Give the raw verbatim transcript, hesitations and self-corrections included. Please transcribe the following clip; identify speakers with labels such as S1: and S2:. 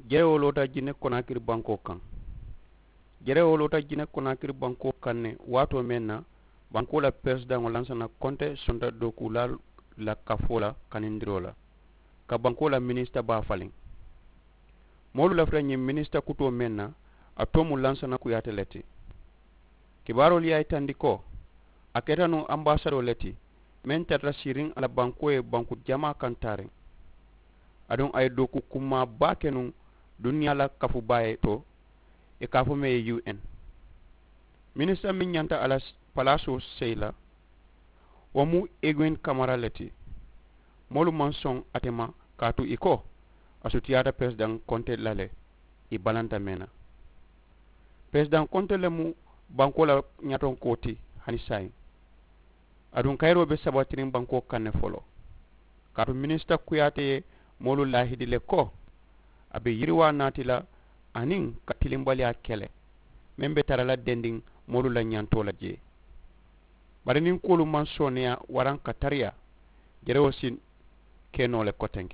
S1: jerewo lota jine konakiri banko kan jerewo lota jine konakiri banko kan ne wato menna banko la president o lansana konte sonda doku la la kafola kanindirola ka banko la ministre ba falin molu la franye ministre kuto menna atomu lansana ku yateleti kibarol yaay tandiko aketanu ambassador leti men tatra siring ala banko e banku jama kantare adon ay doku kuma bakenu dunya la kafu baye to e kafu me U N ministre min nyanta ala palaso seyla wamu egwen kamara leti molu manson atema katu iko asutiyata president konte lale i balanta mena president konte lemu banko la nyaton koti hani sai adun kayro be sabatirin banko kanne folo katu ministre kuyate molu lahidi le ko abe yiriwa natila anin katilimbali akele membe tarala dending molu la nyanto la je bari nin kolu man sonia waran katariya jerewo sin kenole kotenke